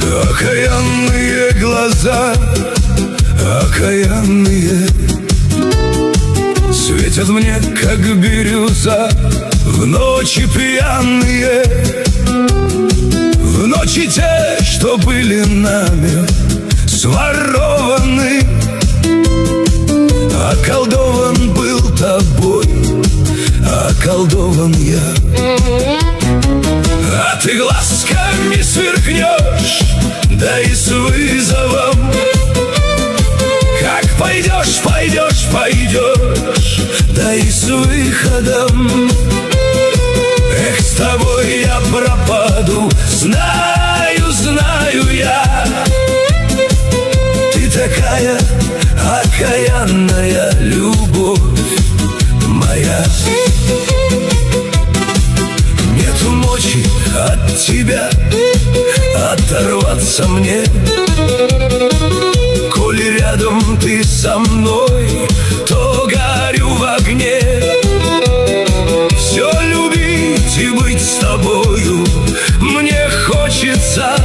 Окаянные глаза, окаянные, светят мне, как бирюза, в ночи пьяные. В ночи те, что были нами сворованы. Околдован был тобой, околдован я. А ты глазками сверкнешь, да и с вызовом. Как пойдешь, пойдешь, пойдешь, да и с выходом. Эх, с тобой я пропаду, знаю, знаю я. Ты такая окаянная, любовь моя. Нету мочи от тебя оторваться мне. Коли рядом ты со мной, то горю в огне. Все любить и быть с тобою мне хочется.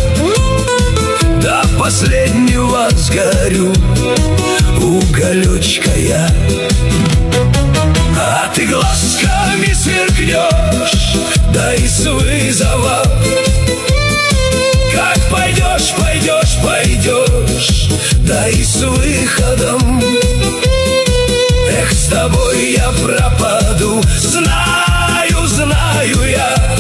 До последнего сгорю, уголечка я. А ты глазками сверкнешь, да и с вызовом. Как пойдешь, пойдешь, пойдешь, да и с выходом. Эх, с тобой я пропаду, знаю, знаю я.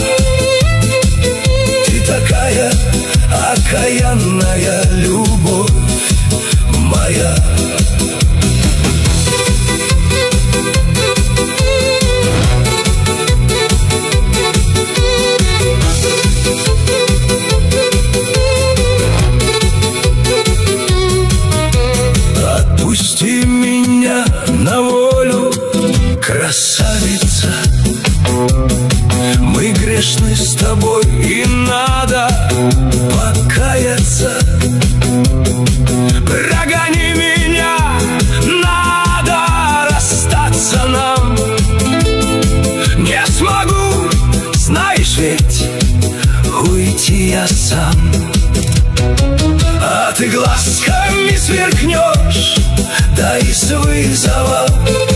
Ты такая окаянная, любовь моя. Отпусти меня на волю, красавица. Мы грешны с тобой, и надо покаяться. Прогони меня, надо расстаться нам. Не смогу, знаешь ведь, уйти я сам. А ты глазками сверкнешь, да и с вызовом.